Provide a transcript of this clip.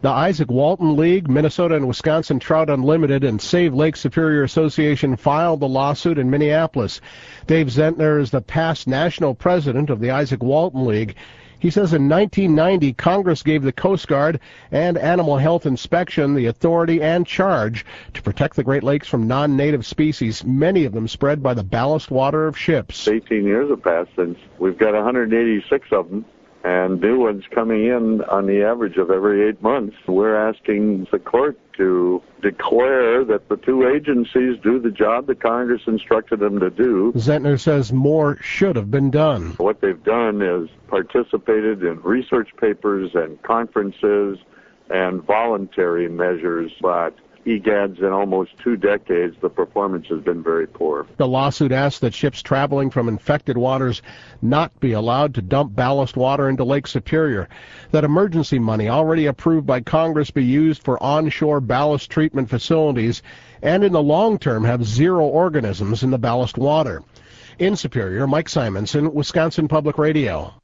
The Isaac Walton League, Minnesota and Wisconsin Trout Unlimited, and Save Lake Superior Association filed the lawsuit in Minneapolis. Dave Zentner is the past national president of the Isaac Walton League. He says in 1990, Congress gave the Coast Guard and Animal Health Inspection the authority and charge to protect the Great Lakes from non-native species, many of them spread by the ballast water of ships. 18 years have passed since we've got 186 of them, and new ones coming in on the average of every 8 months. We're asking the court to declare that the two agencies do the job that Congress instructed them to do. Zentner says more should have been done. What they've done is participated in research papers and conferences and voluntary measures, but EGADS in almost 2 decades, the performance has been very poor. The lawsuit asks that ships traveling from infected waters not be allowed to dump ballast water into Lake Superior, that emergency money already approved by Congress be used for onshore ballast treatment facilities, and in the long term have zero organisms in the ballast water. In Superior, Mike Simonson, Wisconsin Public Radio.